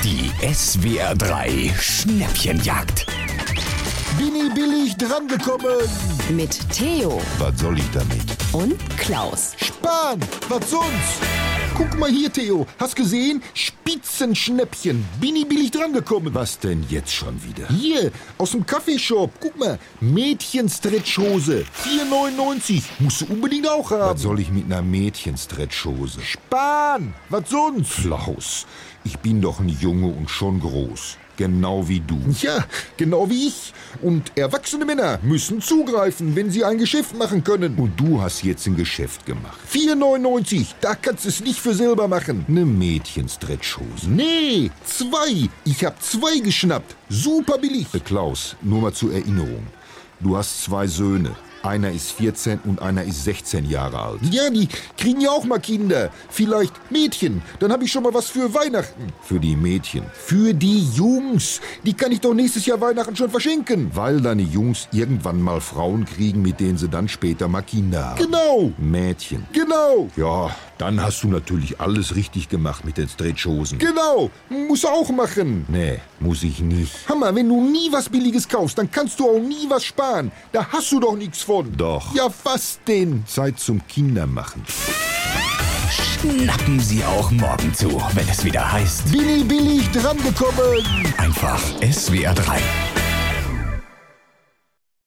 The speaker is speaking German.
Die SWR 3 Schnäppchenjagd. Bini billig drangekommen. Mit Theo Was soll ich damit? und Klaus. Spahn, was sonst? Guck mal hier, Theo. Hast gesehen? Spitzenschnäppchen. Bini billig drangekommen. Was denn jetzt schon wieder? Hier, aus dem Kaffeeshop. Guck mal. Mädchen-Stretchhose. 4,99. Musst du unbedingt auch haben. Was soll ich mit einer Mädchen-Stretchhose? Spahn, was sonst? Klaus, ich bin doch ein Junge und schon groß. Genau wie du. Ja, genau wie ich. Und erwachsene Männer müssen zugreifen, wenn sie ein Geschäft machen können. Und du hast jetzt ein Geschäft gemacht. 4,99. Da kannst du es nicht für selber machen. Eine Mädchen-Stretchhose. Nee, 2. Ich hab 2 geschnappt. Super billig. Klaus, nur mal zur Erinnerung. Du hast 2 Söhne. Einer ist 14 und einer ist 16 Jahre alt. Ja, die kriegen ja auch mal Kinder. Vielleicht Mädchen. Dann habe ich schon mal was für Weihnachten. Für die Mädchen. Für die Jungs. Die kann ich doch nächstes Jahr Weihnachten schon verschenken. Weil deine Jungs irgendwann mal Frauen kriegen, mit denen sie dann später mal Kinder haben. Genau. Mädchen. Genau. Ja, dann hast du natürlich alles richtig gemacht mit den Stretchhosen. Genau. Muss er auch machen. Nee, muss ich nicht. Hammer, wenn du nie was Billiges kaufst, dann kannst du auch nie was sparen. Da hast du doch nichts von. Doch. Ja, was denn? Zeit zum Kindermachen. Schnappen Sie auch morgen zu, wenn es wieder heißt, Bini billig drangekommen. einfach SWR 3.